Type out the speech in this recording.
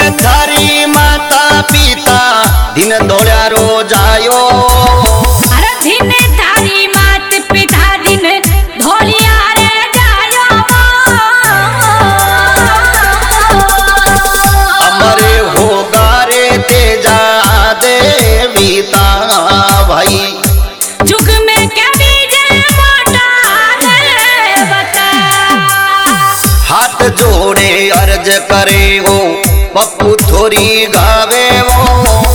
थारी माता पिता दिन धोल्या रोज आयो। अरे दिन थारी माता पिता दिन धोलिया रे जायो। अमरे होगा रे तेजा देवीता भाई जुग में क्या बीजे मोटा रे बता। हाथ जोड़े अर्ज करे वो पप्पू थोड़ी गावे वो।